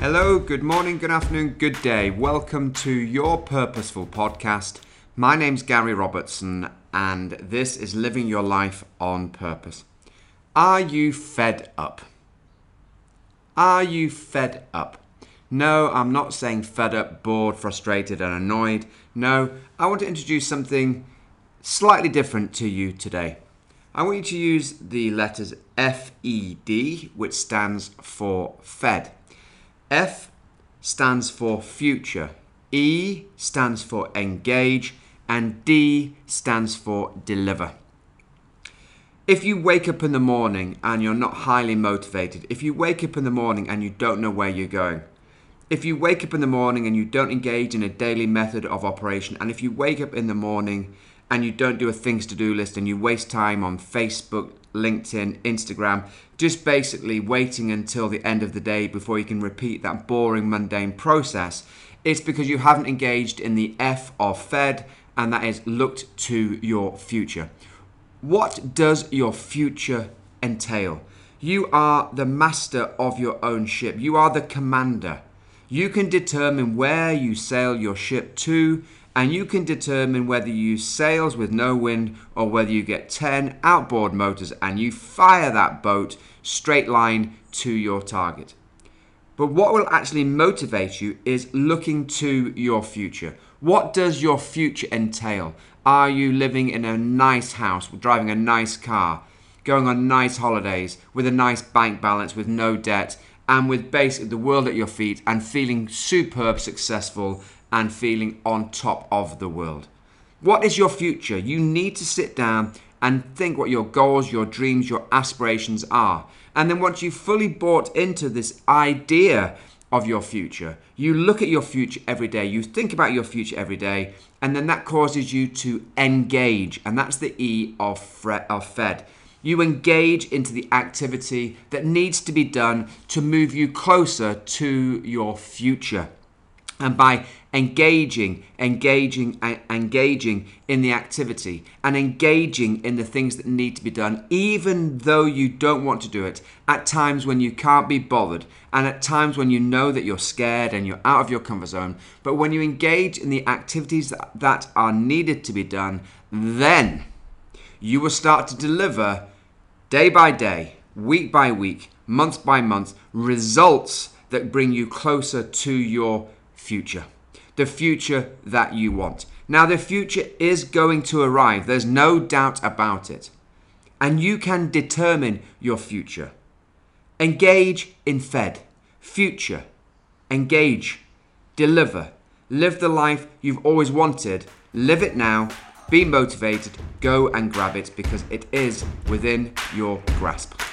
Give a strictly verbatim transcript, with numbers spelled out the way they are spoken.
Hello, good morning, good afternoon, good day. Welcome to your Purposeful Podcast. My name's Gary Robertson and this is Living Your Life on Purpose. Are you fed up? Are you fed up? No, I'm not saying fed up, bored, frustrated and annoyed. No, I want to introduce something slightly different to you today. I want you to use the letters F E D, which stands for fed. F stands for future, E stands for engage, and D stands for deliver. If you wake up in the morning and you're not highly motivated, if you wake up in the morning and you don't know where you're going, if you wake up in the morning and you don't engage in a daily method of operation, and if you wake up in the morning and you don't do a things to do list and you waste time on Facebook, LinkedIn, Instagram, just basically waiting until the end of the day before you can repeat that boring, mundane process, it's because you haven't engaged in the F of fed, and that is looked to your future. What does your future entail? You are the master of your own ship. You are the commander. You can determine where you sail your ship to, and you can determine whether you use sails with no wind or whether you get ten outboard motors and you fire that boat straight line to your target. But what will actually motivate you is looking to your future. What does your future entail? Are you living in a nice house, driving a nice car, going on nice holidays with a nice bank balance, with no debt, and with basically the world at your feet and feeling superb, successful, and feeling on top of the world? What is your future? You need to sit down and think what your goals, your dreams, your aspirations are. And then once you've fully bought into this idea of your future, you look at your future every day, you think about your future every day, and then that causes you to engage. And that's the E of, fre- of fed. You engage into the activity that needs to be done to move you closer to your future. And by engaging, engaging, and engaging in the activity and engaging in the things that need to be done, even though you don't want to do it, at times when you can't be bothered, and at times when you know that you're scared and you're out of your comfort zone, but when you engage in the activities that, that are needed to be done, then you will start to deliver day by day, week by week, month by month, results that bring you closer to your future, the future that you want. Now, the future is going to arrive. There's no doubt about it. And you can determine your future. Engage in fed, future, engage, deliver, live the life you've always wanted, live it now, be motivated, go and grab it because it is within your grasp.